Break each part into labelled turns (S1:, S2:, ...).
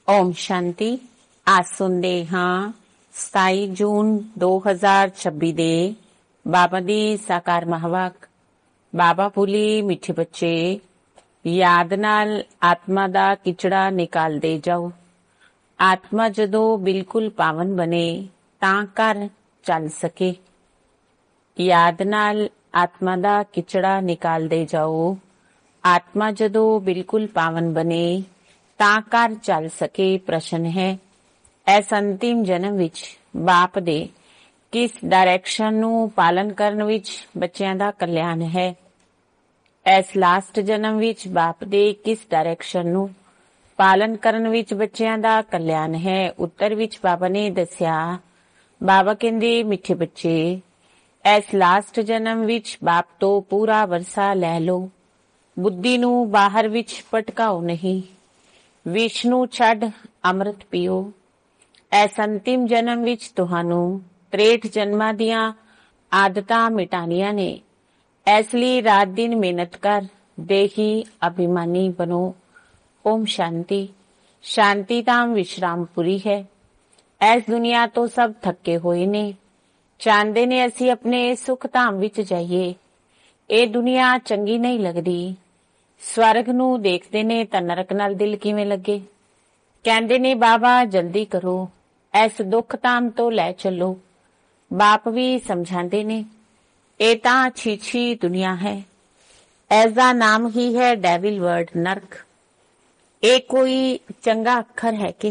S1: ओम शांति। आज सुनते हाँ 27 जून 2026 ਦੇ ਬਾਬਾ ਦੀ ਸਾਕਾਰ ਮਹਾਵਾਕ। ਬਾਬਾ ਭੁੱਲੀ ਮਿੱਠੇ ਬੱਚੇ, ਯਾਦ ਨਾਲ ਆਤਮਾ ਦਾ ਕਿਚੜਾ ਨਿਕਾਲਦੇ ਜਾਓ। ਆਤਮਾ ਜਦੋਂ ਬਿਲਕੁਲ ਪਾਵਨ ਬਣੇ ਤਾਂ ਘਰ ਚੱਲ ਸਕੇ। ਯਾਦ ਨਾਲ ਆਤਮਾ ਦਾ ਕਿਚੜਾ ਨਿਕਾਲਦੇ ਜਾਓ। ਆਤਮਾ ਜਦੋਂ ਬਿਲਕੁਲ ਪਾਵਨ ਬਣੇ ਤਾਂ ਘਰ ਚੱਲ ਸਕੇ। ਪ੍ਰਸ਼ਨ ਹੈ, ਇਸ ਅੰਤਿਮ ਜਨਮ ਵਿੱਚ ਬਾਪ ਦੇ ਕਿਸ ਡਾਇਰੈਕਸ਼ਨ ਨੂੰ ਪਾਲਨ ਕਰਨ ਵਿੱਚ ਬੱਚਿਆਂ ਦਾ ਕਲਿਆਣ ਹੈ? ਇਸ ਲਾਸਟ ਜਨਮ ਵਿੱਚ ਬਾਪ ਦੇ ਕਿਸ ਡਾਇਰੈਕਸ਼ਨ ਨੂੰ ਪਾਲਨ ਕਰਨ ਵਿੱਚ ਬੱਚਿਆਂ ਦਾ ਕਲਿਆਣ ਹੈ? ਉੱਤਰ ਵਿੱਚ ਬਾਬਾ ਨੇ ਦੱਸਿਆ, ਬਾਬਾ ਕਹਿੰਦੇ ਮਿੱਠੇ ਬੱਚੇ, ਇਸ ਲਾਸਟ ਜਨਮ ਵਿੱਚ ਬਾਪ ਤੋਂ ਪੂਰਾ ਵਰਸਾ ਲੈ ਲਓ। ਬੁੱਧੀ ਨੂੰ ਬਾਹਰ ਵਿੱਚ ਭਟਕਾਓ ਨਹੀਂ। ਵਿਸ਼ਨੂੰ ਛੱਡ ਅੰਮ੍ਰਿਤ ਪੀਓ। ਇਸ ਅੰਤਿਮ ਜਨਮ ਵਿੱਚ ਤੁਹਾਨੂੰ 63 ਜਨਮਾਂ ਦੀਆਂ ਆਦਤਾਂ ਮਿਟਾਣੀਆਂ ਨੇ। ਇਸ ਲਈ ਰਾਤ ਦਿਨ ਮਿਹਨਤ ਕਰ ਦੇਹੀ ਅਭਿਮਾਨੀ ਬਣੋ। ਓਮ ਸ਼ਾਂਤੀ। ਸ਼ਾਂਤੀ ਧਾਮ ਵਿਸ਼ਰਾਮਪੁਰੀ ਹੈ। ਇਸ ਦੁਨੀਆ ਤੋਂ ਸਭ ਥੱਕੇ ਹੋਏ ਨੇ, ਚਾਹੁੰਦੇ ਨੇ ਅਸੀਂ ਆਪਣੇ ਸੁਖ ਧਾਮ ਵਿੱਚ ਜਾਈਏ। ਇਹ ਦੁਨੀਆ ਚੰਗੀ ਨਹੀਂ ਲੱਗਦੀ। ਸਵਰਗ ਨੂੰ ਦੇਖਦੇ ਨੇ ਤਾਂ ਨਰਕ ਨਾਲ ਦਿਲ ਕਿਵੇਂ ਲੱਗੇ। ਕਹਿੰਦੇ ਨੇ ਬਾਬਾ ਜਲਦੀ ਕਰੋ, ਇਸ ਦੁੱਖ ਧਾਮ ਤੋਂ ਲੈ ਚੱਲੋ। ਬਾਪ ਵੀ ਸਮਝਾਉਂਦੇ ਨੇ ਇਹ ਤਾਂ ਛੀਛੀ ਦੁਨੀਆ ਹੈ। ਇਸ ਦਾ ਨਾਮ ਹੀ ਹੈ ਡੈਵਿਲ ਵਰਡ, ਨਰਕ। ਇਹ ਕੋਈ ਚੰਗਾ ਅੱਖਰ ਹੈ ਕਿ?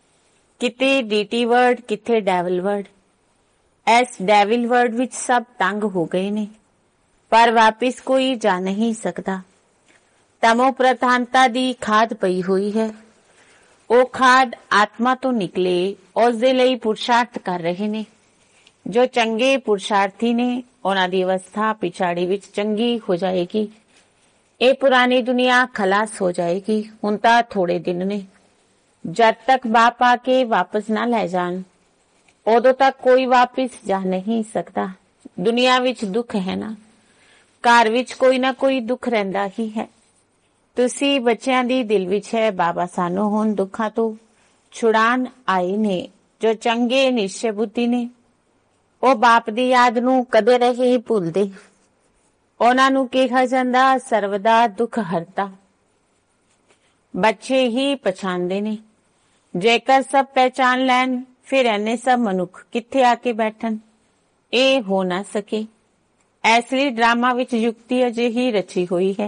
S1: ਕਿਤੇ ਡੀਟੀ ਵਰਡ, ਕਿਤੇ ਡੈਵਿਲ ਵਰਡ। ਇਸ ਡੈਵਿਲ ਵਰਡ ਵਿੱਚ ਸਭ ਤੰਗ ਹੋ ਗਏ ਨੇ, ਪਰ ਵਾਪਿਸ ਕੋਈ ਜਾ ਨਹੀਂ ਸਕਦਾ। ਤਮੋ ਪ੍ਰਧਾਨਤਾ ਦੀ ਖਾਦ ਪਈ ਹੋਈ ਹੈ। ਉਹ ਖਾਦ ਆਤਮਾ ਤੋਂ ਨਿਕਲੇ, ਉਸ ਦੇ ਲਈ ਪੁਰਸ਼ਾਰਥ ਕਰ ਰਹੇ ਨੇ। ਜੋ ਚੰਗੇ ਪੁਰਸ਼ਾਰਥੀ ਨੇ ਉਹਨਾਂ ਦੀ ਅਵਸਥਾ ਪਿਛਾੜੀ ਵਿੱਚ ਚੰਗੀ ਹੋ ਜਾਏਗੀ। ਇਹ ਪੁਰਾਣੀ ਦੁਨੀਆ ਖਲਾਸ ਹੋ ਜਾਏਗੀ। ਹੁਣ ਤਾਂ ਥੋੜੇ ਦਿਨ ਨੇ, ਜਦ ਤੱਕ ਬਾਪ ਆ ਕੇ ਵਾਪਸ ਨਾ ਲੈ ਜਾਣ ਉਦੋਂ ਤੱਕ ਕੋਈ ਵਾਪਿਸ ਜਾ ਨਹੀਂ ਸਕਦਾ। ਦੁਨੀਆ ਵਿੱਚ ਦੁੱਖ ਹੈ ਨਾ, ਘਰ ਵਿੱਚ ਕੋਈ ਨਾ ਕੋਈ ਦੁੱਖ ਰਹਿੰਦਾ ਹੀ ਹੈ। ਤੁਸੀਂ ਬੱਚਿਆਂ ਦੀ ਦਿਲ ਵਿੱਚ ਹੈ ਬਾਬਾ ਸਾਨੂੰ ਹੁਣ ਦੁੱਖਾਂ ਤੋਂ ਛੁਡਾਣ ਆਏ ਨੇ। ਜੋ ਚੰਗੇ ਨਿਸ਼ਚੈ ਬੁੱਧੀ ਨੇ ਉਹ ਬਾਪ ਦੀ ਯਾਦ ਨੂੰ ਕਦੇ ਨਹੀਂ ਭੁੱਲਦੇ। ਉਹਨਾਂ ਨੂੰ ਕਿਹਾ ਜਾਂਦਾ ਸਰਵਦਾ ਦੁੱਖ ਹਰਤਾ। ਬੱਚੇ ਹੀ ਪਛਾਣਦੇ ਨੇ। ਜੇਕਰ ਸਭ ਪਹਿਚਾਨ ਲੈਣ ਫਿਰ ਐਨੇ ਸਭ ਮਨੁੱਖ ਕਿੱਥੇ ਆ ਕੇ ਬੈਠਣ? ਇਹ ਹੋ ਨਾ ਸਕੇ। ਇਸ ਲਈ ਡਰਾਮਾ ਵਿੱਚ ਯੁਕਤੀ ਅਜਿਹੀ ਰਚੀ ਹੋਈ ਹੈ।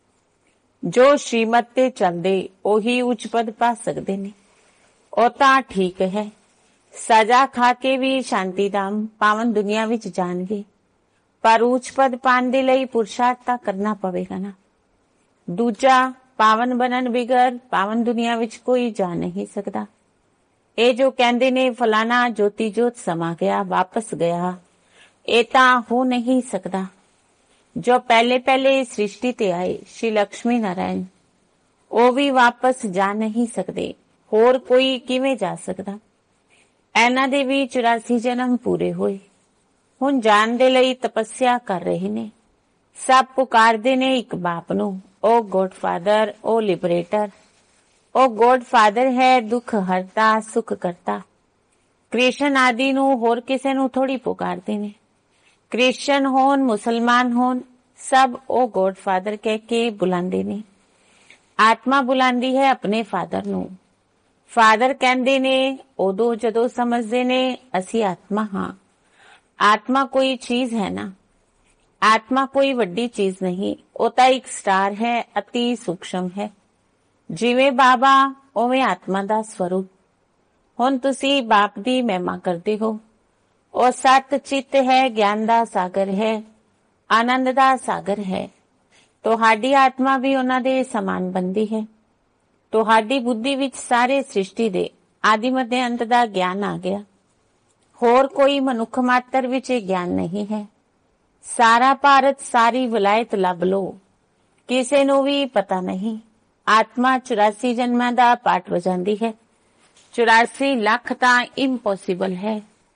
S1: ਜੋ ਸ਼੍ਰੀਮਤ ਤੇ ਚੱਲਦੇ ਉਹੀ ਉੱਚ ਪਦ ਪਾ ਸਕਦੇ ਨੇ। ਉਹ ਤਾਂ ਠੀਕ ਹੈ, ਸਜ਼ਾ ਖਾ ਕੇ ਵੀ ਸ਼ਾਂਤੀਧਾਮ ਪਾਵਨ ਦੁਨੀਆ ਵਿੱਚ ਜਾਣਗੇ, ਪਰ ਉੱਚ ਪਦ ਪਾਉਣ ਦੇ ਲਈ ਪੁਰਸ਼ਾਰਥ ਤਾਂ ਕਰਨਾ ਪਵੇਗਾ ਨਾ। ਦੂਜਾ, ਪਾਵਨ ਬਣਨ ਬਿਗਰ ਪਾਵਨ ਦੁਨੀਆ ਵਿੱਚ ਕੋਈ ਜਾ ਨਹੀਂ ਸਕਦਾ। ਇਹ ਜੋ ਕਹਿੰਦੇ ਨੇ ਫਲਾਣਾ ਜੋਤੀ ਜੋਤ ਸਮਾ ਗਿਆ, ਵਾਪਸ ਗਿਆ, ਇਹ ਤਾਂ ਹੋ ਨਹੀਂ ਸਕਦਾ। ਜੋ ਪਹਿਲੇ ਸ੍ਰਿਸ਼ਟੀ ਤੇ ਆਏ ਸ਼੍ਰੀ ਲక్ష్ਮੀ ਨਾਰਾਇਣ, ਉਹ ਵੀ ਵਾਪਸ ਜਾ ਨਹੀਂ ਸਕਦੇ। ਹੋਰ ਕੋਈ ਕਿਵੇਂ ਜਾ ਸਕਦਾ? ਇਹਨਾਂ ਦੇ ਵੀ 84 ਜਨਮ ਪੂਰੇ ਹੋਏ। ਹੁਣ ਜਾਣ ਦੇ ਲਈ ਤਪੱਸਿਆ ਕਰ ਰਹੇ ਨੇ। ਸਭ ਪੁਕਾਰਦੇ ਨੇ ਇੱਕ ਬਾਪ ਨੂੰ, ਉਹ ਗੋਡ ਫਾਦਰ, ਉਹ ਲਿਬਰੇਟਰ। ਉਹ ਗੋਡ ਫਾਦਰ ਹੈ, ਦੁੱਖ ਹਰਤਾ, ਸੁਖ ਕਰਤਾ। ਕ੍ਰਿਸ਼ਨ ਆਦਿ ਨੂੰ ਹੋਰ ਕਿਸੇ ਨੂੰ ਥੋੜੀ ਪੁਕਾਰਦੇ ਨੇ। ਕ੍ਰਿਸਚਨ ਹੋਣ, ਮੁਸਲਮਾਨ ਹੋਣ, ਸਭ ਉਹ ਗੋਡ ਫਾਦਰ ਕਹਿ ਕੇ ਬੁਲਾਉਂਦੇ ਨੇ। ਆਤਮਾ ਬੁਲਾਉਂਦੀ ਹੈ ਆਪਣੇ ਫਾਦਰ ਨੂੰ। ਫਾਦਰ ਕਹਿੰਦੇ ਨੇ ਉਦੋਂ ਜਦੋਂ ਸਮਝਦੇ ਨੇ ਅਸੀਂ ਆਤਮਾ ਹਾਂ। ਆਤਮਾ ਕੋਈ ਚੀਜ਼ ਹੈ ਨਾ, ਆਤਮਾ ਕੋਈ ਵੱਡੀ ਚੀਜ਼ ਨਹੀਂ। ਉਹ ਤਾਂ ਇੱਕ ਸਟਾਰ ਹੈ, ਅਤੀ ਸੂਖਸ਼ਮ ਹੈ। ਜਿਵੇਂ ਬਾਬਾ ਉਵੇਂ ਆਤਮਾ ਦਾ ਸਵਰੂਪ। ਹੁਣ ਤੁਸੀਂ ਬਾਪ ਦੀ ਮਹਿਮਾ ਕਰਦੇ ਹੋ। ਉਹ ਸਤ ਚਿੱਤ ਹੈ, ਗਿਆਨ ਦਾ ਸਾਗਰ ਹੈ, ਆਨੰਦ ਦਾ ਸਾਗਰ ਹੈ। ਤੁਹਾਡੀ ਆਤਮਾ ਵੀ ਉਹਨਾਂ ਦੇ ਸਮਾਨ ਬਣਦੀ ਹੈ। ਤੁਹਾਡੀ ਬੁੱਧੀ ਵਿੱਚ ਸਾਰੇ ਸ੍ਰਿਸ਼ਟੀ ਦੇ ਆਦਿ ਮੱਧ ਅੰਤ ਦਾ ਗਿਆਨ ਆ ਗਿਆ। ਹੋਰ ਕੋਈ ਮਨੁੱਖ ਮਾਤਰ ਵਿੱਚ ਇਹ ਗਿਆਨ ਨਹੀਂ ਹੈ। ਸਾਰਾ ਭਾਰਤ, ਸਾਰੀ ਵਿਲਾਇਤ ਲੱਭ ਲਓ, ਕਿਸੇ ਨੂੰ ਵੀ ਪਤਾ ਨਹੀਂ। ਆਤਮਾ 84 ਜਨਮਾਂ ਦਾ ਪਾਠ ਵਜਾਉਂਦੀ ਹੈ। 84 ਲੱਖ ਤਾਂ ਇੰਪੋਸੀਬਲ ਹੈ।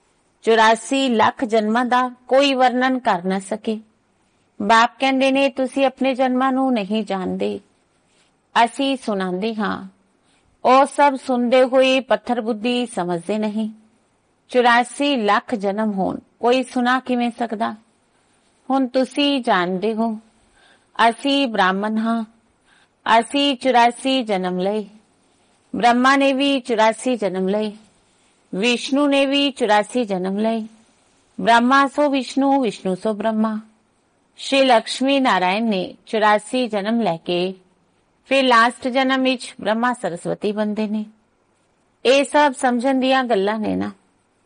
S1: 84 ਲੱਖ ਜਨਮਾਂ ਦਾ ਕੋਈ ਵਰਣਨ ਕਰ ਨਾ ਸਕੇ। ਬਾਪ ਕਹਿੰਦੇ ਨੇ ਤੁਸੀਂ ਆਪਣੇ ਜਨਮਾਂ ਨੂੰ ਨਹੀਂ ਜਾਣਦੇ, ਅਸੀਂ ਸੁਣਾਉਂਦੇ ਹਾਂ। ਉਹ ਸਭ ਸੁਣਦੇ ਹੋਏ ਪੱਥਰ ਬੁੱਧੀ ਸਮਝਦੇ ਨਹੀਂ। 84 ਲੱਖ ਜਨਮ ਹੋਣ, ਕੋਈ ਸੁਣਾ ਕਿਵੇਂ ਸਕਦਾ। ਹੁਣ ਤੁਸੀਂ ਜਾਣਦੇ ਹੋ, ਅਸੀਂ ਬ੍ਰਾਹਮਣ ਹਾਂ। ਅਸੀਂ 84 ਜਨਮ ਲਏ। ਬ੍ਰਹਮਾ ਨੇ ਵੀ 84 ਜਨਮ ਲਏ। ਵਿਸ਼ਨੂੰ ਨੇ ਵੀ 84 ਜਨਮ ਲਏ। ਬ੍ਰਹਮਾ ਸੋ ਵਿਸ਼ਨੂੰ, ਵਿਸ਼ਨੂੰ ਸੋ ਬ੍ਰਹਮਾ। ਸ਼੍ਰੀ ਲక్ష్ਮੀ ਨਾਰਾਇਣ ਨੇ 84 ਜਨਮ ਲੈ ਕੇ ਫਿਰ ਲਾਸਟ ਜਨਮ ਵਿੱਚ ਬ੍ਰਹਮਾ ਸਰਸਵਤੀ ਬਣਦੇ ਨੇ। ਇਹ ਸਭ ਸਮਝਣ ਦੀਆਂ ਗੱਲਾਂ ਨੇ ਨਾ।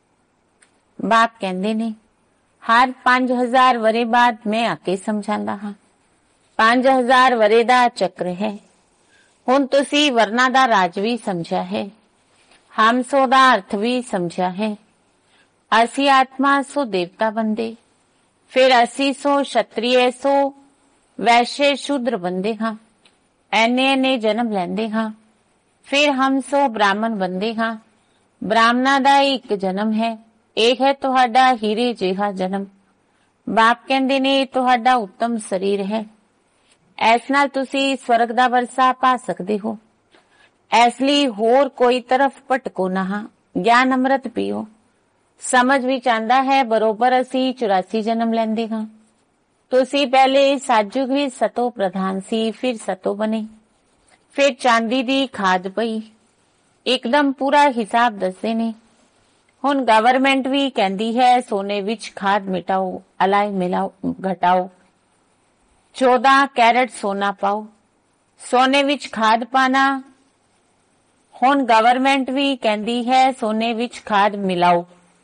S1: ਬਾਪ ਕਹਿੰਦੇ ਨੇ ਹਰ 5000 ਵਰੇ ਬਾਅਦ ਮੈਂ ਆ ਕੇ ਸਮਝਾਂਦਾ ਹਾਂ। 5000 ਵਰੇ ਦਾ ਚੱਕਰ ਹੈ। ਹੁਣ ਤੁਸੀਂ ਵਰਨਾ ਦਾ ਰਾਜ ਵੀ ਸਮਝਿਆ ਹੈ, ਹਮਸੋ ਦਾ ਅਰਥ ਵੀ ਸਮਝਿਆ ਹੈ। ਅਸੀਂ ਆਤਮਾ ਸੋ ਦੇਵਤਾ ਬੰਦੇ, ਫਿਰ ਅਸੀਂ ਸੋ ਸ਼ਤਰੀਏ ਸੋ ਵੈਸ਼ੇ ਸ਼ੂਦਰ ਬੰਦੇ ਹਾਂ। ਐਨੇ ਜਨਮ ਲੈਂਦੇ ਹਾਂ। ਫਿਰ ਹਮ ਸੋ ਬ੍ਰਾਹਮਣ ਬੰਦੇ ਹਾਂ। ਬ੍ਰਾਹਮਣਾ ਦਾ ਇੱਕ ਜਨਮ ਹੈ, ਇਹ ਹੈ ਤੁਹਾਡਾ ਹੀਰੇ ਜਿਹਾ ਜਨਮ। ਬਾਪ ਕਹਿੰਦੇ ਨੇ ਤੁਹਾਡਾ ਉੱਤਮ ਸਰੀਰ ਹੈ, ਇਸ ਨਾਲ ਤੁਸੀਂ ਸਵਰਗ ਦਾ ਵਰਸਾ ਪਾ ਸਕਦੇ ਹੋ। ਇਸ ਲਈ ਹੋਰ ਕੋਈ ਤਰਫ ਭਟਕੋ ਨਾ, ਗਿਆਨ ਅੰਮ੍ਰਿਤ ਪੀਓ। ਸਮਝ ਵਿੱਚ ਆਂਦਾ ਹੈ ਬਰੋਬਰ ਅਸੀਂ 84 ਜਨਮ ਲੈਂਦੇ ਹਾਂ। ਤੁਸੀਂ ਪਹਿਲੇ ਸਾਜੁਗ ਵਿੱਚ ਸਤੋ ਪ੍ਰਧਾਨ ਸੀ, ਫਿਰ ਸਤੋ ਬਣੇ, ਫਿਰ ਚਾਂਦੀ ਦੀ ਖਾਦ ਪਈ। ਇੱਕਦਮ ਪੂਰਾ ਹਿਸਾਬ ਦੱਸਦੇ ਨੇ। ਹੁਣ ਗਵਰਨਮੈਂਟ ਵੀ ਕਹਿੰਦੀ ਹੈ ਸੋਨੇ ਵਿੱਚ ਖਾਦ ਮਿਟਾਓ, ਅਲਾਈ ਮਿਲਾਓ, ਘਟਾਓ। 14 ਕੈਰਟ ਸੋਨਾ ਪਾਓ, ਸੋਨੇ ਵਿੱਚ ਖਾਦ ਪਾਣਾ। ਹੁਣ ਗਵਰਨਮੈਂਟ ਵੀ ਕਹਿੰਦੀ ਹੈ ਸੋਨੇ ਵਿੱਚ ਖਾਦ ਮਿਲਾਓ।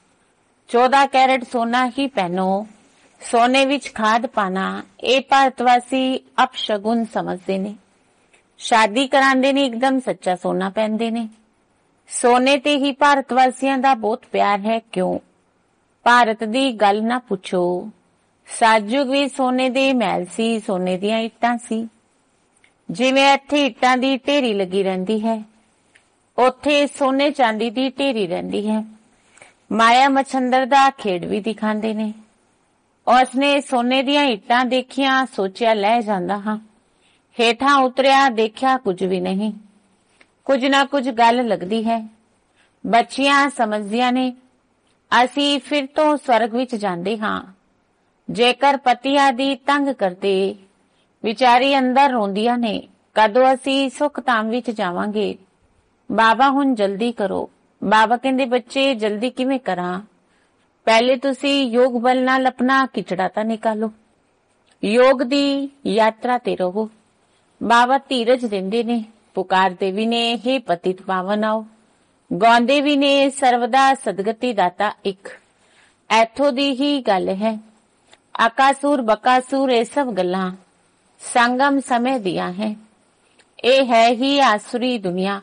S1: 14 ਕੈਰਟ ਸੋਨਾ ਹੀ ਪਹਿਨੋ, ਸੋਨੇ ਵਿੱਚ ਖਾਦ ਪਾਣਾ। ਇਹ ਭਾਰਤਵਾਸੀ ਅਪਸ਼ਗੁਨ ਸਮਝਦੇ ਨੇ। ਸ਼ਾਦੀ ਕਰਾਉਂਦੇ ਨੇ, ਇੱਕਦਮ ਸੱਚਾ ਸੋਨਾ ਪਹਿਨਦੇ ਨੇ। ਸੋਨੇ ਤੇ ਹੀ ਭਾਰਤਵਾਸੀਆਂ ਦਾ ਬਹੁਤ ਪਿਆਰ ਹੈ। ਕਿਉਂ? ਭਾਰਤ ਦੀ ਗੱਲ ਨਾ ਪੁੱਛੋ। ਸਾਜੁਗ ਵੀ ਸੋਨੇ ਦੇ ਮਹਿਲ ਸੀ, ਸੋਨੇ ਦੀਆਂ ਇੱਟਾਂ ਸੀ। ਜਿਵੇਂ ਇੱਥੇ ਇੱਟਾਂ ਦੀ ਢੇਰੀ ਲੱਗੀ ਰਹਿੰਦੀ ਹੈ, ਉੱਥੇ ਸੋਨੇ ਚਾਂਦੀ ਦੀ ਢੇਰੀ ਰਹਿੰਦੀ ਹੈ। ਮਾਇਆ ਮਛੰਦਰ ਦਾ ਖੇਡ ਵੀ ਦਿਖਾਉਂਦੇ ਨੇ। ਉਸਨੇ ਸੋਨੇ ਦੀਆਂ ਇੱਟਾਂ ਦੇਖੀਆਂ, ਸੋਚਿਆ ਲੈ ਜਾਂਦਾ ਹਾਂ। ਹੇਠਾਂ ਉਤਰਿਆ, ਦੇਖਿਆ ਕੁਝ ਵੀ ਨਹੀਂ। ਕੁਝ ਨਾ ਕੁਝ ਗੱਲ ਲੱਗਦੀ ਹੈ। ਬੱਚੀਆਂ ਸਮਝਦੀਆਂ ਨੇ ਅਸੀਂ ਫਿਰ ਤੋਂ ਸਵਰਗ ਵਿੱਚ ਜਾਂਦੇ ਹਾਂ। ਜੇਕਰ ਪਤੀ ਆਦਿ ਤੰਗ ਕਰਦੇ, ਵਿਚਾਰੀ ਅੰਦਰ ਰੋਂਦੀਆਂ ਨੇ, ਕਦੋਂ ਅਸੀਂ ਸੁਖ ਧਾਮ ਵਿੱਚ ਜਾਵਾਂਗੇ। ਬਾਬਾ ਹੁਣ ਜਲਦੀ ਕਰੋ। ਬਾਬਾ ਕਹਿੰਦੇ ਬੱਚੇ ਜਲਦੀ ਕਿਵੇਂ ਕਰਾਂ? ਪਹਿਲੇ ਤੁਸੀਂ ਯੋਗ ਬਲ ਨਾਲ ਆਪਣਾ ਕਿਚੜਾ ਤਾਂ ਨਿਕਾਲੋ, ਯੋਗ ਦੀ ਯਾਤਰਾ ਤੇ ਰਹੋ। ਬਾਬਾ ਧੀਰਜ ਦਿੰਦੇ ਨੇ, ਪੁਕਾਰਦੇ ਵੀ ਨੇ ਹੇ ਪਤਿਤ ਪਾਵਨ ਆਓ, ਗਾਉਂਦੇ ਵੀ ਨੇ ਸਰਵਦਾ ਸਦਗਤੀ ਦਾਤਾ ਇੱਕ। ਇੱਥੋਂ ਦੀ ਹੀ ਗੱਲ ਹੈ। ਆਕਾਸੁਰ ਬਕਾਸੁਰ ਇਹ ਸਭ ਗੱਲਾਂ ਸੰਗਮ ਸਮੇਂ ਦੀਆਂ ਹੈ। ਇਹ ਹੈ ਹੀ ਆਸੁਰੀ ਦੁਨੀਆ।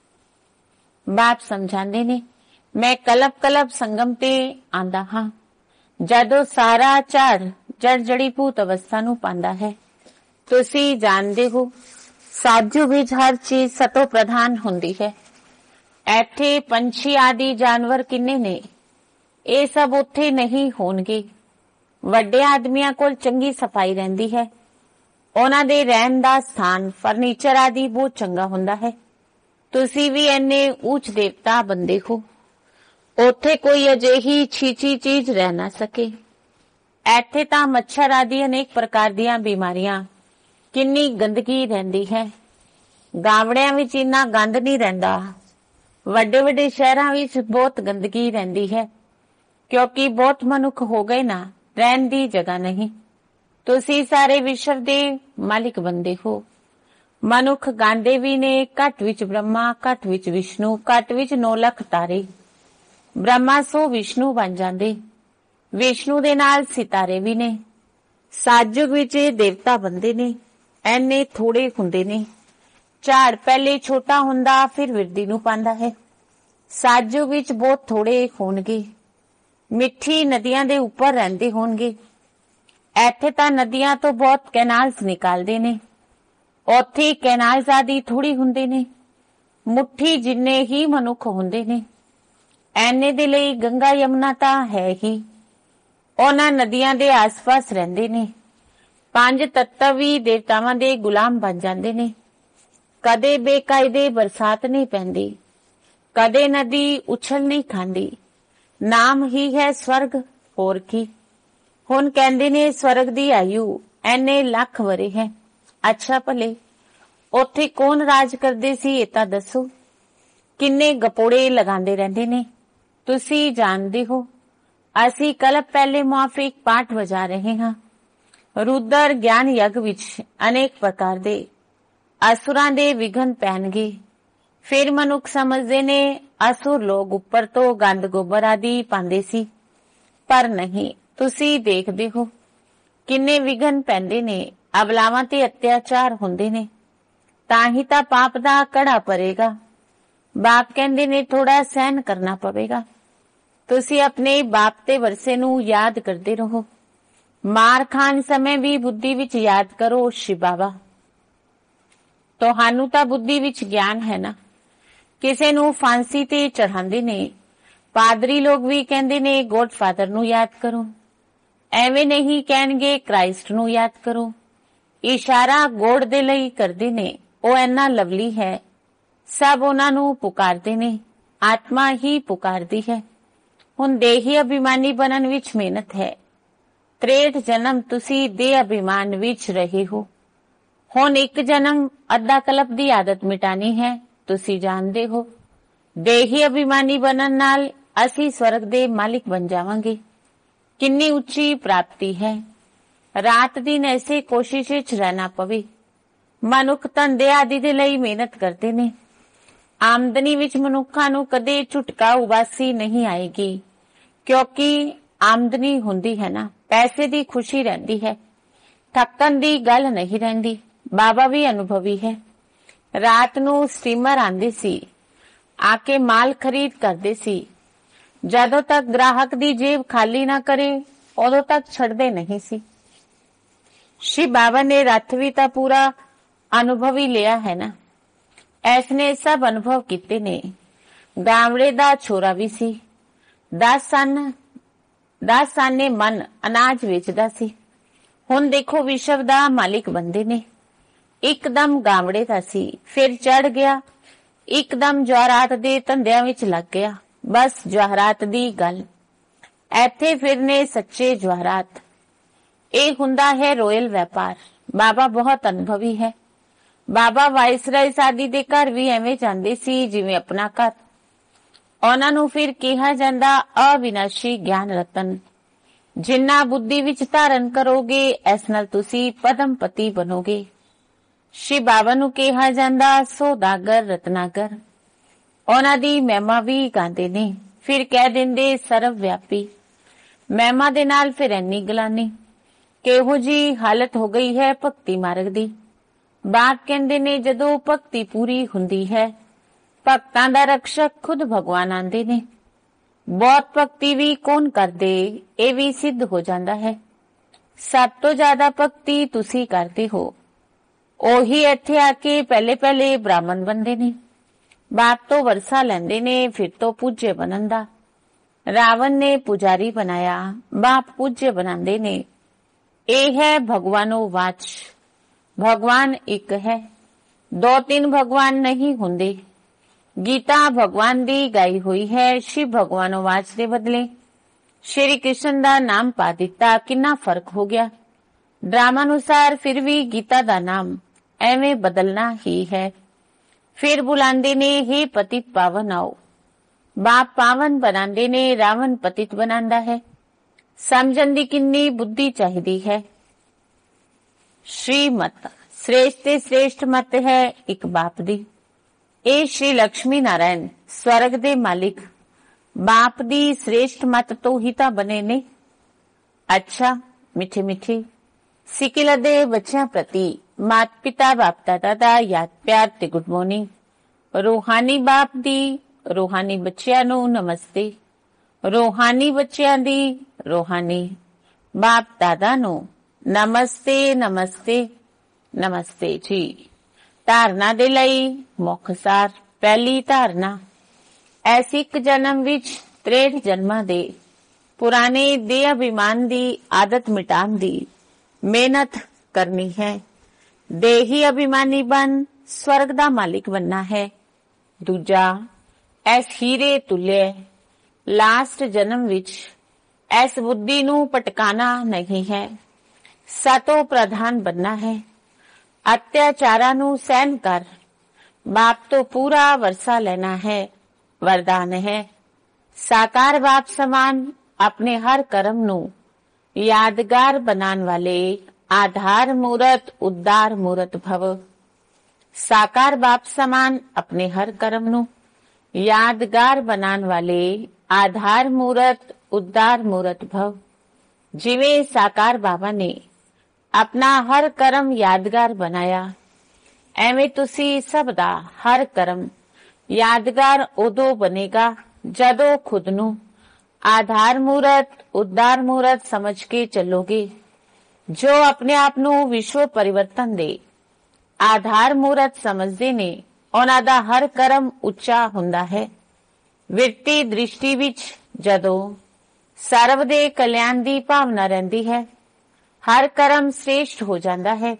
S1: ਬਾਪ ਸਮਝਾਉਂਦੇ ਨੇ ਮੈਂ ਕਲਪ ਕਲਪ ਸੰਗਮ ਤੇ ਆਂਦਾ ਹਾਂ, ਜਦੋਂ ਸਾਰਾ ਝਾੜ ਜੜ ਜੜੀ ਭੂਤ ਅਵਸਥਾ ਨੂੰ ਪਾਉਂਦਾ ਹੈ। ਤੁਸੀਂ ਜਾਣਦੇ ਹੋ ਸਾਜੂ ਵਿੱਚ ਹਰ ਚੀਜ਼ ਸਤੋ ਪ੍ਰਧਾਨ ਹੁੰਦੀ ਹੈ। ਇੱਥੇ ਪੰਛੀ ਆਦਿ ਜਾਨਵਰ ਕਿੰਨੇ ਨੇ, ਇਹ ਸਭ ਉੱਥੇ ਨਹੀਂ ਹੋਣਗੇ। ਵੱਡੇ ਆਦਮੀਆਂ ਕੋਲ ਚੰਗੀ ਸਫਾਈ ਰਹਿੰਦੀ ਹੈ। ਉਹਨਾਂ ਦੇ ਰਹਿਣ ਦਾ ਸਥਾਨ ਫਰਨੀਚਰ ਆਦਿ ਬਹੁਤ ਚੰਗਾ ਹੁੰਦਾ ਹੈ। ਤੁਸੀਂ ਵੀ ਇੰਨੇ ਉੱਚ ਦੇਵਤਾ ਬੰਦੇ ਹੋ, ਉੱਥੇ ਕੋਈ ਅਜਿਹੀ ਛੀਚੀ ਚੀਜ਼ ਰਹਿ ਨਾ ਸਕੇ। ਇੱਥੇ ਤਾਂ ਮੱਛਰ ਆਦਿ ਅਨੇਕ ਪ੍ਰਕਾਰ ਦੀਆਂ ਬਿਮਾਰੀਆਂ, ਕਿੰਨੀ ਗੰਦਗੀ ਰਹਿੰਦੀ ਹੈ। ਗਾਵੜਿਆਂ ਵਿੱਚ ਇੰਨਾ ਗੰਦ ਨਹੀਂ ਰਹਿੰਦਾ। ਵੱਡੇ ਵੱਡੇ ਸ਼ਹਿਰਾਂ ਵਿੱਚ ਬਹੁਤ ਗੰਦਗੀ ਰਹਿੰਦੀ ਹੈ, ਕਿਉਂਕਿ ਬਹੁਤ ਮਨੁੱਖ ਹੋ ਗਏ ਨਾ, ਰਹਿਣ ਦੀ ਜਗ੍ਹਾ ਨਹੀਂ। ਤੁਸੀਂ ਸਾਰੇ ਵਿਸ਼ਵ ਦੇ ਮਾਲਿਕ ਬੰਦੇ ਹੋ। ਮਨੁੱਖ ਗਾਂਦੇ ਵੀ ਨੇ, ਘੱਟ ਵਿੱਚ ਬ੍ਰਹਮਾ, ਘੱਟ ਵਿੱਚ ਵਿਸ਼ਨੂੰ, ਘੱਟ ਵਿੱਚ 9 ਲੱਖ ਤਾਰੇ। ਬ੍ਰਹਮਾ ਸੋ ਵਿਸ਼ਨੂੰ ਬਣ ਜਾਂਦੇ, ਵਿਸ਼ਨੂੰ ਦੇ ਨਾਲ ਸਿਤਾਰੇ ਵੀ ਨੇ। ਸਾਜੁਗ ਵਿੱਚ ਦੇਵਤਾ ਬੰਦੇ ਨੇ, ਐਨੇ ਥੋੜੇ ਹੁੰਦੇ ਨੇ। ਝਾੜ ਪਹਿਲੇ ਛੋਟਾ ਹੁੰਦਾ, ਫਿਰ ਵਿਰਦੀ ਨੂੰ ਪਾਉਂਦਾ ਹੈ। ਸਾਜੁਗ ਵਿੱਚ ਬਹੁਤ ਥੋੜੇ ਹੋਣਗੇ। ਮਿੱਠੀ ਨਦੀਆਂ ਦੇ ਉੱਪਰ ਰਹਿੰਦੇ ਹੋਣਗੇ। ਇੱਥੇ ਤਾਂ ਨਦੀਆਂ ਤੋਂ ਬਹੁਤ ਕੈਨਾਲਸ ਨਿਕਾਲਦੇ ਨੇ, ਉੱਥੇ ਕੈਨਾਲਸ ਆਦਿ ਥੋੜੀ ਹੁੰਦੇ ਨੇ। ਮੁੱਠੀ ਜਿੰਨੇ ਹੀ ਮਨੁੱਖ ਹੁੰਦੇ ਨੇ। ਐਨੇ ਦੇ ਲਈ ਗੰਗਾ ਯਮੁਨਾ ਤਾਂ ਹੈ ਹੀ, ਉਹਨਾਂ ਨਦੀਆਂ ਦੇ ਆਸ-ਪਾਸ ਰਹਿੰਦੇ ਨੇ। 5 ਤੱਤਵ ਵੀ ਦੇਵਤਾਵਾਂ ਦੇ ਗੁਲਾਮ ਬਣ ਜਾਂਦੇ ਨੇ। ਕਦੇ ਬੇਕਾਇਦੇ ਬਰਸਾਤ ਨਹੀਂ ਪੈਂਦੀ, ਕਦੇ ਨਦੀ ਉਛਲ ਨਹੀਂ ਖਾਂਦੀ। ਨਾਮ ਹੀ ਹੈ ਸਵਰਗ, ਹੋਰ ਕੀ। ਹੁਣ ਕਹਿੰਦੇ ਨੇ ਸਵਰਗ ਦੀ ਆਯੂ ਐਨੇ ਲੱਖ ਵਰੇ ਹੈ। ਅੱਛਾ ਭਲੇ ਉੱਥੇ ਕੌਣ ਰਾਜ ਕਰਦੇ ਸੀ ਇਹ ਤਾਂ ਦੱਸੋ। ਕਿੰਨੇ ਗਪੋੜੇ ਲਗਾਉਂਦੇ ਰਹਿੰਦੇ ਨੇ, ਤੁਸੀਂ ਜਾਣਦੇ ਹੋ। ਅਸੀਂ ਕਲਪ ਪਹਿਲੇ ਮੁਆਫਿਕ ਪਾਠ ਵਜਾ ਰਹੇ ਹਾਂ। ਰੁਦਰ ਗਿਆਨ ਯਗ ਵਿੱਚ ਅਨੇਕ ਪ੍ਰਕਾਰ ਦੇ ਅਸੁਰਾਂ ਦੇ ਵਿਘਨ ਪੈਣਗੇ। ਫਿਰ ਮਨੁੱਖ ਸਮਝਦੇ ਨੇ ਅਸੁਰ ਲੋਕ ਉੱਪਰ ਤੋਂ ਗੰਦ ਗੋਬਰ ਆਦਿ ਪਾਉਂਦੇ ਸੀ, ਪਰ ਨਹੀਂ। ਤੁਸੀਂ ਦੇਖਦੇ ਹੋ ਕਿੰਨੇ ਵਿਘਨ ਪੈਂਦੇ ਨੇ, ਅਬਲਾਵਾਂ ਤੇ ਅਤਿਆਚਾਰ ਹੁੰਦੇ ਨੇ, ਤਾਂ ਹੀ ਤਾਂ ਪਾਪ ਦਾ ਕੜਾ ਪਰੇਗਾ। ਬਾਪ ਕਹਿੰਦੇ ਨੇ ਥੋੜਾ ਸਹਿਨ ਕਰਨਾ ਪਵੇਗਾ। ਤੁਸੀਂ ਆਪਣੇ ਬਾਪ ਤੇ ਵਰਸੇ ਨੂੰ ਯਾਦ ਕਰਦੇ ਰਹੋ। ਮਾਰ ਖਾਣ ਸਮੇਂ ਵੀ ਬੁੱਧੀ ਵਿੱਚ ਯਾਦ ਕਰੋ ਸ਼ਿਵ ਬਾਬਾ। ਤੁਹਾਨੂੰ ਤਾਂ ਬੁੱਧੀ ਵਿੱਚ ਗਿਆਨ ਹੈ ਨਾ। ਕਿਸੇ ਨੂੰ ਫਾਂਸੀ ਤੇ ਚੜਾਉਂਦੇ ਨੇ, ਪਾਦਰੀ ਲੋਕ ਵੀ ਕਹਿੰਦੇ ਨੇ ਗੋਡ ਫਾਦਰ ਨੂੰ ਯਾਦ ਕਰੋ। ਐਵੇਂ ਨਹੀਂ ਕਹਿਣਗੇ ਕ੍ਰਾਈਸਟ ਨੂੰ ਯਾਦ ਕਰੋ। ਇਸ਼ਾਰਾ ਗੋਡ ਦੇ ਲਈ ਕਰਦੇ ਨੇ, ਉਹ ਇੰਨਾ ਲਵਲੀ ਹੈ। ਸਭ ਉਹਨਾਂ ਨੂੰ ਪੁਕਾਰਦੇ ਨੇ, ਆਤਮਾ ਹੀ ਪੁਕਾਰਦੀ ਹੈ। ਹੁਣ ਦੇਹੀ ਅਭਿਮਾਨੀ ਬਣਨ ਵਿੱਚ ਮਿਹਨਤ ਹੈ। 63 ਜਨਮ ਤੁਸੀਂ ਦੇਹ ਅਭਿਮਾਨ ਵਿੱਚ ਰਹੇ ਹੋ। ਹੁਣ ਇੱਕ ਜਨਮ ਅੱਧਾ ਕਲਪ ਦੀ ਆਦਤ ਮਿਟਾਣੀ ਹੈ, ਤੁਸੀਂ ਜਾਣਦੇ ਹੋ। ਦੇਹੀ ਅਭਿਮਾਨੀ ਬਣਨ ਨਾਲ ਅਸੀਂ ਸਵਰਗ ਦੇ ਮਾਲਿਕ ਬਣ ਜਾਵਾਂਗੇ। ਕਿੰਨੀ ਉੱਚੀ ਪ੍ਰਾਪਤੀ ਹੈ। ਰਾਤ ਦਿਨ ਐਸੇ ਕੋਸ਼ਿਸ਼ ਵਿੱਚ ਰਹਿਣਾ ਪਵੇ। ਮਨੁੱਖ ਧੰਦੇ ਆਦਿ ਦੇ ਲਈ ਮਿਹਨਤ ਕਰਦੇ ਨੇ। ਆਮਦਨੀ ਵਿੱਚ ਮਨੁੱਖਾਂ ਨੂੰ ਕਦੇ ਝੁਟਕਾ ਉਬਾਸੀ ਨਹੀਂ ਆਏਗੀ, ਕਿਉਂਕਿ ਆਮਦਨੀ ਹੁੰਦੀ ਹੈ ਨਾ, ਪੈਸੇ ਦੀ ਖੁਸ਼ੀ ਰਹਿੰਦੀ ਹੈ, ਥੱਕਣ ਦੀ ਗੱਲ ਨਹੀਂ ਰਹਿੰਦੀ। ਬਾਬਾ ਵੀ ਅਨੁਭਵੀ ਹੈ। ਰਾਤ ਨੂੰ ਸਟੀਮਰ ਆਂਦੀ ਸੀ, ਆ ਕੇ ਮਾਲ ਖਰੀਦ ਕਰਦੇ ਸੀ। ਜਦੋਂ ਤੱਕ ਗ੍ਰਾਹਕ ਦੀ ਜੇਬ ਖਾਲੀ ਨਾ ਕਰੇ ਉਦੋਂ ਤੱਕ ਛੱਡਦੇ ਨਹੀਂ ਸੀ। ਸ਼ਿਵ ਬਾਬਾ ਨੇ ਰੱਥ ਵੀ ਤਾਂ ਪੂਰਾ ਅਨੁਭਵੀ ਲਿਆ ਹੈ ਨਾ। ਐਸ ਨੇ ਸਭ ਅਨੁਭਵ ਕੀਤੇ ਨੇ। ਗਾਮੜੇ ਦਾ ਛੋਰਾ ਵੀ ਸੀ। 10 ਸਾਨੇ ਮਨ ਅਨਾਜ ਵੇਚਦਾ ਸੀ। ਹੁਣ ਦੇਖੋ ਵਿਸ਼ਵ ਦਾ ਮਾਲਿਕ ਬੰਦੇ ਨੇ। ਇੱਕਦਮ ਗਾਮੜੇ ਦਾ ਸੀ, ਫਿਰ ਚੜ ਗਿਆ। ਇੱਕਦਮ ਜਵਾਹਰਾਤ ਦੇ ਧੰਦਿਆਂ ਵਿੱਚ ਲੱਗ ਗਿਆ। ਬਸ ਜਵਾਹਰਾਤ ਦੀ ਗੱਲ। ਇੱਥੇ ਫਿਰ ਨੇ ਸੱਚੇ ਜਵਾਹਰਾਤ। ਇਹ ਹੁੰਦਾ ਹੈ ਰੋਇਲ ਵਪਾਰ। ਬਾਬਾ ਬਹੁਤ ਅਨੁਭਵੀ ਹੈ। ਬਾਬਾ ਵਾਇਸਰਾਏ ਸਾਦੀ ਦੇ ਘਰ ਵੀ ਐਵੇਂ ਜਾਂਦੇ ਸੀ ਜਿਵੇਂ ਆਪਣਾ ਘਰ। ਉਹਨਾਂ ਨੂੰ ਫਿਰ ਕਿਹਾ ਜਾਂਦਾ ਅਵਿਨਾਸ਼ੀ ਗਿਆਨ ਰਤਨ। ਜਿੰਨਾ ਬੁੱਧੀ ਵਿੱਚ ਧਾਰਨ ਕਰੋਗੇ, ਇਸ ਨਾਲ ਤੁਸੀਂ ਪਦਮਪਤੀ ਬਣੋਗੇ। ਸ਼ਿਵ ਬਾਬਾ ਨੂੰ ਕਿਹਾ ਜਾਂਦਾ ਸੌਦਾਗਰ ਰਤਨਾਗਰ। ਉਹਨਾਂ ਦੀ ਮਹਿਮਾ ਵੀ ਗਾਉਂਦੇ ਨੇ, ਫਿਰ ਕਹਿ ਦਿੰਦੇ ਸਰਵ ਵਿਆਪੀ। ਮਹਿਮਾ ਦੇ ਨਾਲ ਫਿਰ ਇੰਨੀ ਗਲਾਨੀ। ਕਿਹੋ ਜੀ ਹਾਲਤ ਹੋ ਗਈ ਹੈ ਭਗਤੀ ਮਾਰਗ ਦੀ। ਬਾਪ ਕਹਿੰਦੇ ਨੇ ਜਦੋਂ ਭਗਤੀ ਪੂਰੀ ਹੁੰਦੀ ਹੈ, ਭਗਤਾਂ ਦਾ ਰਕਸ਼ਕ ਖੁਦ ਭਗਵਾਨ ਆਂਦੇ ਨੇ। ਬਹੁਤ ਭਗਤੀ ਵੀ ਕੌਣ ਕਰਦੇ, ਇਹ ਵੀ ਸਿੱਧ ਹੋ ਜਾਂਦਾ ਹੈ। ਸਭ ਤੋਂ ਜ਼ਿਆਦਾ ਭਗਤੀ ਤੁਸੀਂ ਕਰਦੇ ਹੋ। ਉਹੀ ਇੱਥੇ ਆ ਕੇ ਪਹਿਲੇ ਬ੍ਰਾਹਮਣ ਬਣਦੇ ਨੇ। ਬਾਪ ਤੋਂ ਵਰਸਾ ਲੈਂਦੇ ਨੇ, ਫਿਰ ਤੋਂ ਪੂਜਯ ਬਣਨ ਦਾ। ਰਾਵਣ ਨੇ ਪੁਜਾਰੀ ਬਣਾਇਆ, ਬਾਪ ਪੂਜਯ ਬਣਾਉਂਦੇ ਨੇ। ਇਹ ਹੈ ਭਗਵਾਨੋ ਵਾਚ। ਭਗਵਾਨ ਇੱਕ ਹੈ, 2-3 ਭਗਵਾਨ ਨਹੀਂ ਹੁੰਦੇ। ਗੀਤਾ ਭਗਵਾਨ ਦੀ ਗਾਈ ਹੋਈ ਹੈ। ਸ਼ਿਵ ਭਗਵਾਨੋ ਵਾਚ ਦੇ ਬਦਲੇ ਸ਼੍ਰੀ ਕ੍ਰਿਸ਼ਨ ਦਾ ਨਾਮ ਪਾ ਦਿੱਤਾ। ਕਿੰਨਾ ਫਰਕ ਹੋ ਗਿਆ। ਡਰਾਮਾ ਅਨੁਸਾਰ ਫਿਰ ਵੀ ਗੀਤਾ ਦਾ ਨਾਮ ਐਵੇਂ ਬਦਲਣਾ ਹੀ ਹੈ। ਫਿਰ ਬੁਲਾਉਂਦੇ ਨੇ ਹੇ ਪਤਿਤ ਪਾਵਨ ਆਓ। ਬਾਪ ਪਾਵਨ ਬਣਾਉਂਦੇ ਨੇ, ਰਾਵਣ ਪਤਿਤ ਬਣਾਉਂਦਾ ਹੈ। ਸਮਝਣ ਦੀ ਕਿੰਨੀ ਬੁੱਧੀ ਚਾਹੀਦੀ ਹੈ। ਸ਼੍ਰੀਮਤ ਸ੍ਰੇਸ਼ਟ ਤੇ ਸ੍ਰੇਸ਼ਟ ਮਤ ਹੈ ਇੱਕ ਬਾਪ ਦੀ। ਇਹ ਸ਼੍ਰੀ ਲక్ష్ਮੀ ਨਾਰਾਇਣ ਸਵਰਗ ਦੇ ਮਾਲਿਕ ਬਾਪ ਦੀ ਸ੍ਰੇਸ਼ਟ ਮਤ ਤੋਂ ਹੀ ਤਾਂ ਬਣੇ ਨੇ। ਅੱਛਾ ਮਿੱਠੇ ਮਿੱਠੇ ਸਿੱਕਿਲ ਦੇ ਬੱਚਿਆਂ ਪ੍ਰਤੀ ਮਾਤ ਪਿਤਾ ਬਾਪ ਦਾਦਾ ਦਾ ਯਾਦ ਪਿਆਰ ਤੇ ਗੁੱਡ ਮਾਰਨਿੰਗ। ਰੂਹਾਨੀ ਬਾਪ ਦੀ ਰੂਹਾਨੀ ਬੱਚਿਆਂ ਨੂੰ ਨਮਸਤੇ। ਰੂਹਾਨੀ ਬੱਚਿਆਂ ਦੀ ਰੂਹਾਨੀ ਬਾਪ ਦਾਦਾ ਨੂੰ ਨਮਸਤੇ ਨਮਸਤੇ ਨਮਸਤੇ ਜੀ। ਧਾਰਨਾ ਦੇ ਲਈ ਮੁੱਖਸਾਰ। ਪਹਿਲੀ ਧਾਰਨਾ, ਐਸ ਇੱਕ ਜਨਮ ਵਿੱਚ 63 ਜਨਮਾਂ ਦੇ ਪੁਰਾਣੇ ਦੇਹ ਅਭਿਮਾਨ ਦੀ ਆਦਤ ਮਿਟਾਉਣ ਦੀ ਮਿਹਨਤ ਕਰਨੀ ਹੈ। ਦੇਹੀ ਅਭਿਮਾਨੀ ਬਣ स्वर्ग दा मालिक बनना है। दूजा, इस हीरे तुल्य लास्ट जन्म विच इस बुद्धि नू पटकाना नहीं है। सतो प्रधान बनना है। अत्याचारां नू सहन कर बाप तो पूरा वरसा लेना है। वरदान है, साकार बाप समान अपने हर कर्म नू यादगार बनाने वाले आधार मूरत उद्धार मूरत भव। साकार बाप समान अपने हर कर्म नू यादगार बनाने वाले आधार मूरत उद्धार मूरत भव। जिवें साकार बाबा ने अपना हर कर्म यादगार बनाया, एवें तुसी सब दा हर कर्म यादगार उदों बनेगा जदों खुद नू आधार मूरत उद्धार मूरत समझ के चलोगे। जो अपने आप नू विश्व परिवर्तन दे आधार मूरत समझदे ने, उन्हां दा हर कर्म उच्चा हुंदा है। विरती दृष्टि विच जदों सर्व दे कल्याण दी भावना रहिंदी है, हर कर्म श्रेष्ठ हो जांदा है।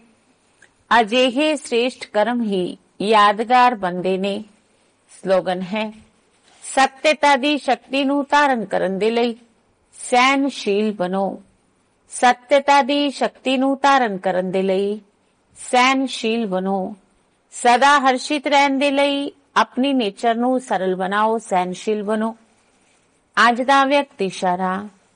S1: अजिहे श्रेष्ठ कर्म ही यादगार बनदे ने। स्लोगन है, सत्यता दी शक्ति नू धारण करन दे लई सहनशील बनो। सत्यता दी शक्ति नू धारण करन दे लई सहनशील बनो। सदा हर्षित रहन दे लई अपनी नेचर नू सरल बनाओ, सहनशील बनो। अज दा व्यक्त इशारा,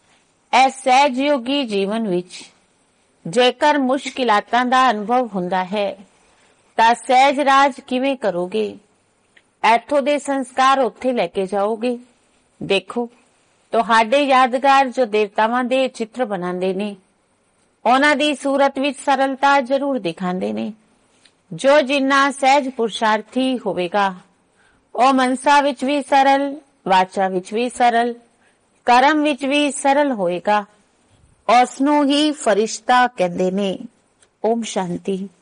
S1: इस सहजयोगी जीवन विच जेकर मुश्किलातां दा अनुभव हुंदा है तां सहज राज किवें करोगे? इत्थों दे संस्कार उत्थे लेके जाओगे। देखो, तुहाडे यादगार जो देवतावां दे चित्र बनांदे ने, उन्हां दी सूरत विच सरलता जरूर दिखांदे ने। जो जिन्ना सहज पुरुषार्थी होवेगा, ओ मनसा विच भी सरल, वाचा विच भी सरल, कर्म विच भी सरल होएगा। उसनू ही फरिश्ता कहंदे ने। ओम शांति।